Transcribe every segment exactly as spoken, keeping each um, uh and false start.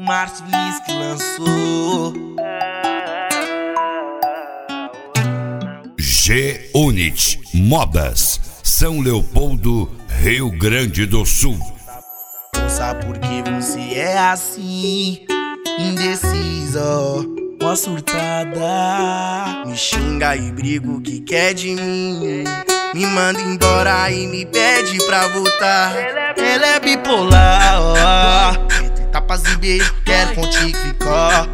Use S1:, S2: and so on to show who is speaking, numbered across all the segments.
S1: Márcio Lins que lançou.
S2: G-Unit Modas, São Leopoldo, Rio Grande do Sul.
S1: Não sabe por que você é assim, indecisa, ó surtada. Me xinga e briga o que quer de mim, me manda embora e me pede pra voltar. Ela é bipolar, ó, entre tapas e beijos, quero contigo ficar.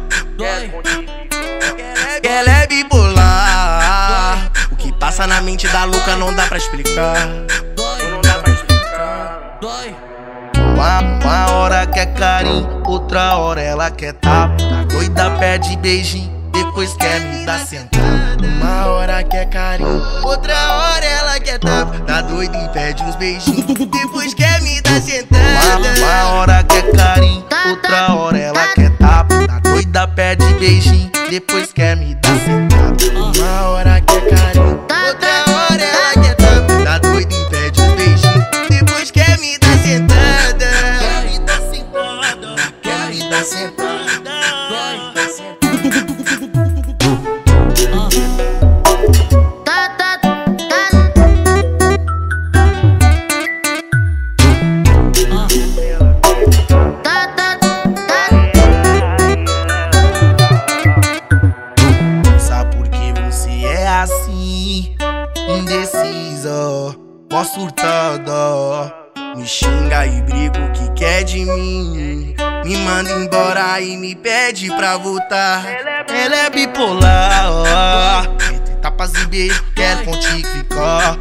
S1: Ela é bipolar, o que passa na mente da louca não dá pra explicar. Não dá pra explicar. Uma, uma hora quer carinho, outra hora ela quer tapa. Tá doida, pede beijinho, depois quer me dar sentada. Uma hora quer carinho, outra hora ela quer tapa. Tá doida e pede uns beijinhos, depois quer me dar sentada. Uma, uma hora quer carinho, outra hora ela quer tapa. Tá doida, pede beijinho, depois quer me dar sentada. Uma hora quer carinho, outra hora ela quer tapa. Tá doida e pede uns beijinhos, depois quer me dar sentada. Quer me dar sentada, quer me dar sentada. Assim, indecisa, ó surtada. Me xinga e briga o que quer de mim, me manda embora e me pede pra voltar. Ela é bipolar, ó, entre tapas e beijos, quero contigo ficar.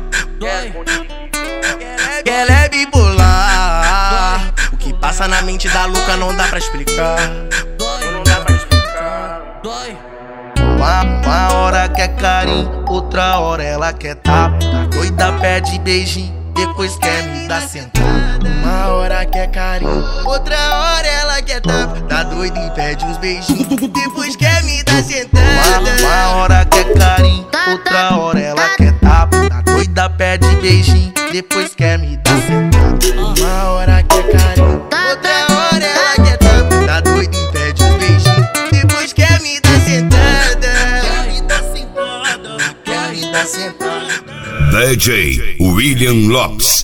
S1: Ela é bipolar, o que passa na mente da louca não dá pra explicar. Não dá pra explicar. Uma, uma hora quer carinho, outra hora ela quer tapa. Tá doida, pede beijinho, depois quer me dar sentada. Uma hora quer carinho, outra hora ela quer tapa. Tá doida e pede uns beijinhos, depois quer me dar sentada. Uma, uma hora quer carinho, outra hora ela quer tapa. Tá doida, pede beijinho, depois quer me dar sentada. Uma hora quer carinho, outra hora ela quer tapa. Tá doida e pede uns beijinhos, depois quer me dar sentada.
S2: D J William Lopes.